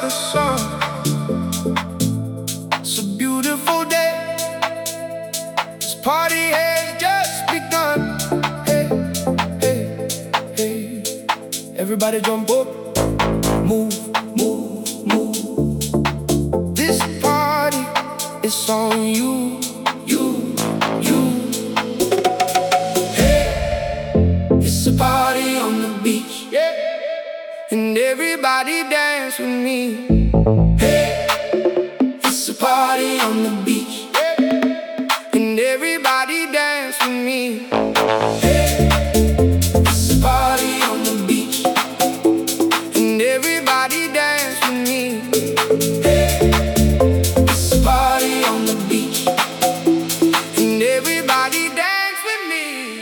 the sun. It's a beautiful day. This party has just begun. Hey, hey, hey. Everybody jump up, move, move, move. This party is on you, you, you. Hey, it's a party on the beach, yeah. And everybody dance with me. Hey, it's a party on the beach, yeah. And everybody dance with me. Hey, it's a party on the beach. And everybody dance with me. Hey, it's a party on the beach. And everybody dance with me.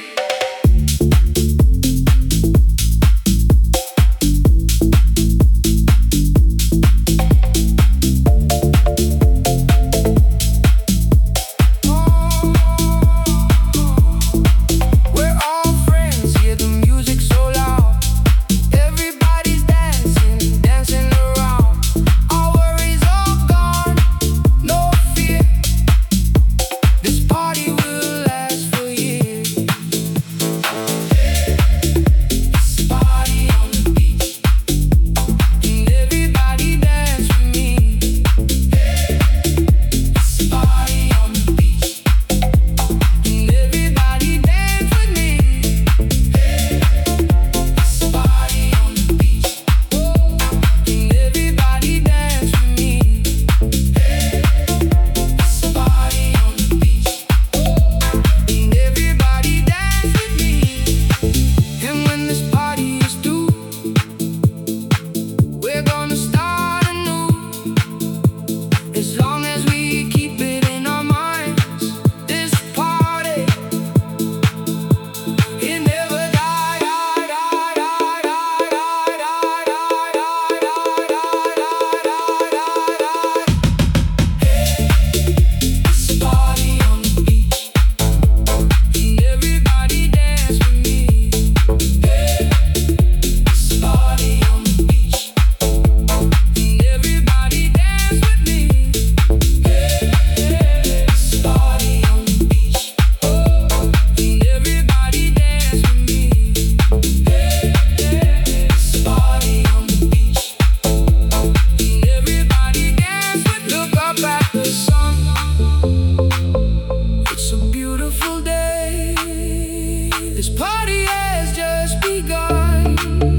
This party has just begun.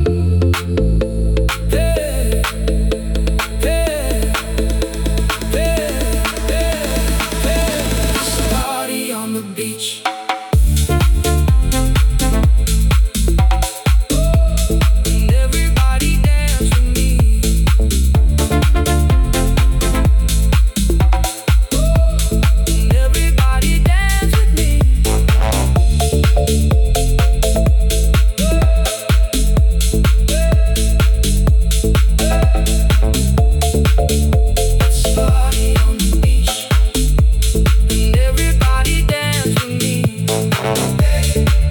Hey, hey, hey, hey, hey. It's a party on the beach. And everybody dance with me. And everybody dance with me. Hey.